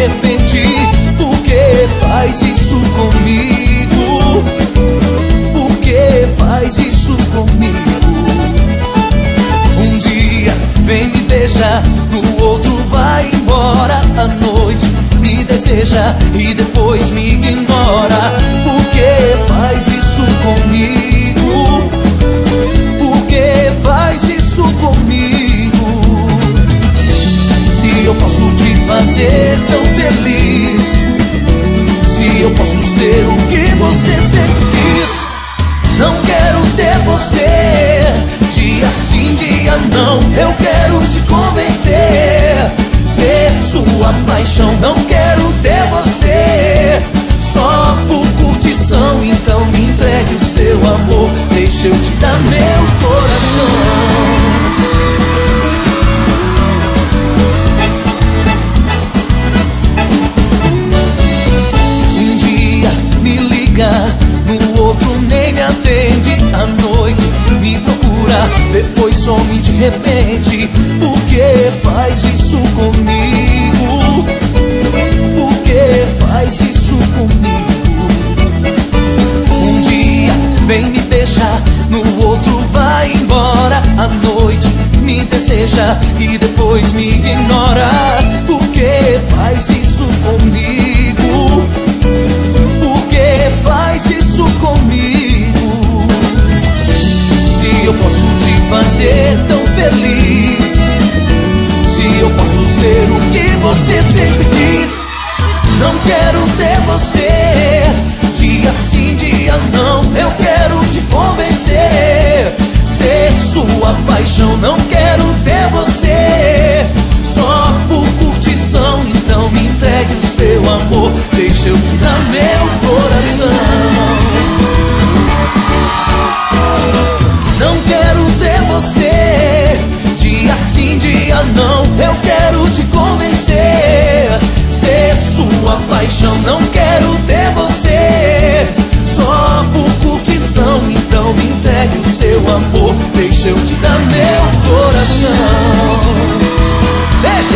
repente. Por que faz isso comigo? Por que faz isso comigo? Um dia vem me beijar, no outro vai embora. À noite me deseja e depois me ignora. Por que faz isso comigo? Por que faz isso comigo? Se eu posso te fazer tão feliz, se eu posso ser o que você sempre quis, não quero ter você dia sim, dia não. Eu quero te convencer, ser sua paixão. Não quero ter você só por curtição. Então me entregue o seu amor, deixa eu te dar meu coração. Um dia me liga, no outro nem me atende. À noite me procura, depois some de repente. Por que faz isso comigo? Por que faz isso comigo? Um dia vem me beijar, no outro vai embora. À noite me deseja e depois me ignora. Por que faz isso comigo? Por que faz isso comigo? Se eu posso te fazer tão feliz, se eu posso ser o que você sempre quis, não quero ter você dia sim, dia não. Eu quero te convencer, ser sua paixão. Não quero ter você só por curtição. Então me entregue o seu amor, deixa eu te dar meu coração. Não quero ter você dia sim, dia não. Eu quero te convencer, ser sua paixão. Não quero ter você só por curtição. Então me entregue o seu amor, deixa eu te dar meu coração. Deixa